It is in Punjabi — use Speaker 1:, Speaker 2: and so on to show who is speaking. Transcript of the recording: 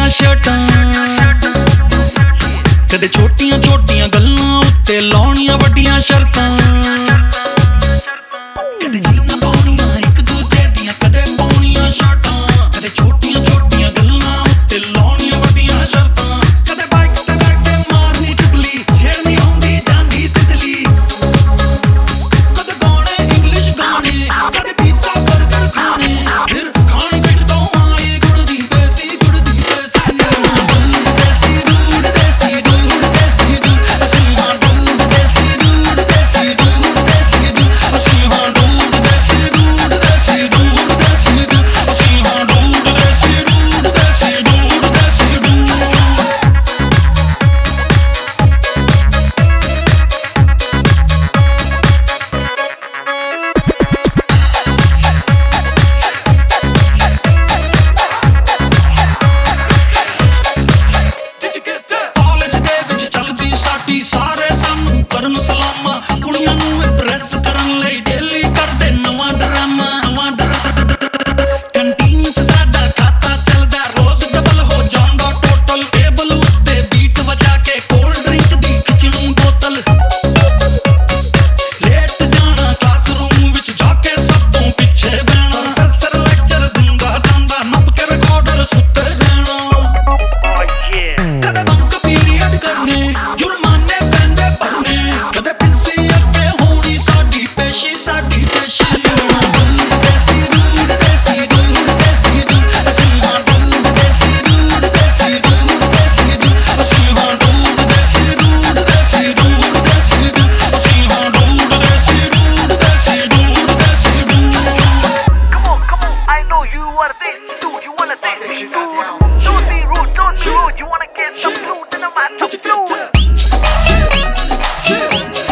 Speaker 1: ਸ਼ਰਟਾਂ ਕਦੇ ਛੋਟੀਆਂ ਛੋਟੀਆਂ ਗੱਲਾਂ ਉੱਤੇ ਲਾਉਣੀਆਂ ਵੱਡੀਆਂ ਸ਼ਰਤਾਂ ਕਦੇ ਜੀਨਾਂ ਪਾਉਣੀਆਂ ਇੱਕ ਦੂਜੇ ਦੀਆਂ ਕਦੇ ਪਾਉਣੀਆਂ ਸ਼ਰਟਾਂ ਕਦੇ ਛੋਟੀਆਂ ਛੋਟੀਆਂ ਗੱਲਾਂ ਉੱਤੇ ਲਾਉਣੀਆਂ ਵੱਡੀਆਂ ਸ਼ਰਤਾਂ ਕਦੇ ਬਾਈਕ ਤੇ ਬੈਠ ਕੇ ਮਾਰਨੀ ਟਿਪਲੀ ਛੇੜਨੀ ਆਉਂਦੀ ਜਾਂਦੀ ਤਿਤਲੀ ਕਦੇ ਗਾਣੇ ਇੰਗਲਿਸ਼ ਗਾਣੇ ਕਦੇ ਪੀਜ਼ਾ ਬਰਗਰ ਖਾਣੇ ਫਿਰ ਖਾਣੇ ਪਿੰਡ ਤੋਂ ਆਏ ਗੁੜ ਦੀ ਬੇਸੀ
Speaker 2: You wanna get some food, then I'm about to blow.